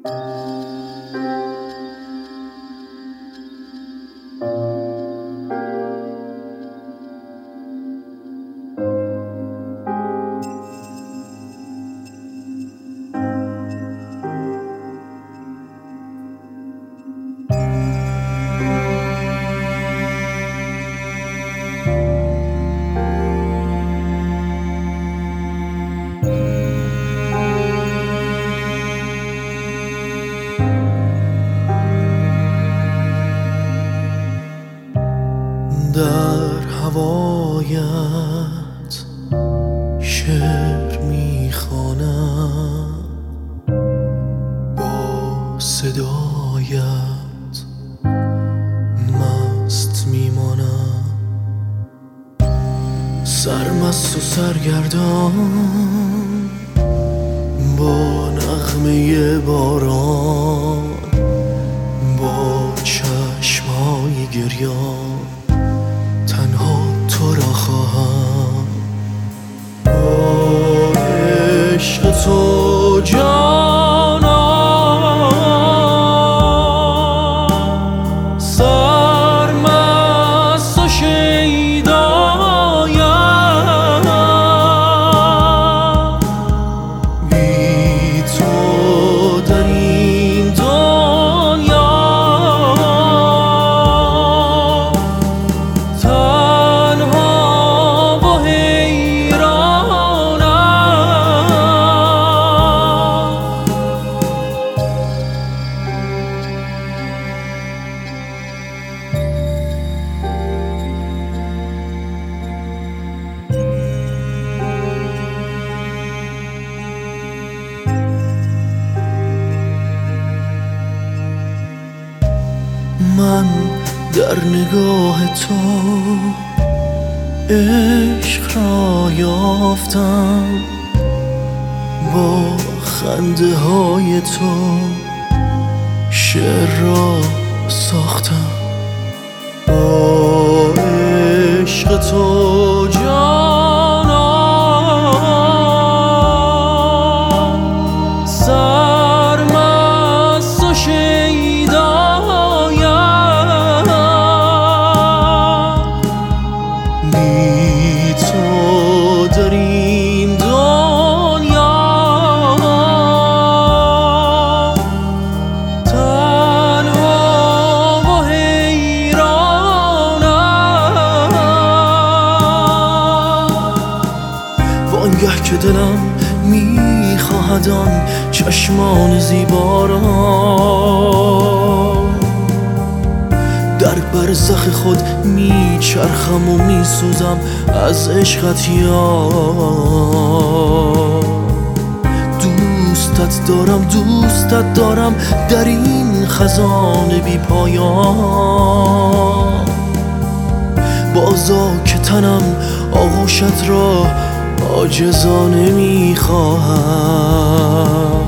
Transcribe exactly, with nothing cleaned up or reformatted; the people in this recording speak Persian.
در هوایت شعر میخوانم، با صدایت مست میمانم، سرمست و سرگردان با نغمه باران، با چشمهای گریان تنها تو را خواهم. با عشق تو جانم سرمست و شیدایم، بی تو در این دنیا من در نگاه تو عشق را یافتم، با خنده های تو شعر را ساختم. با عشق تو جانم سرمست و بی تو در این دنیا تنها و حیرانم. وانگه که دلم میخواهد آن چشمان زیبا را، در برزخ خود میچرخم و میسوزم از عشقت یار. دوستت دارم دوستت دارم در این خزان بی پایان، بازا که تنم آغوشت را عاجزانه میخواهم.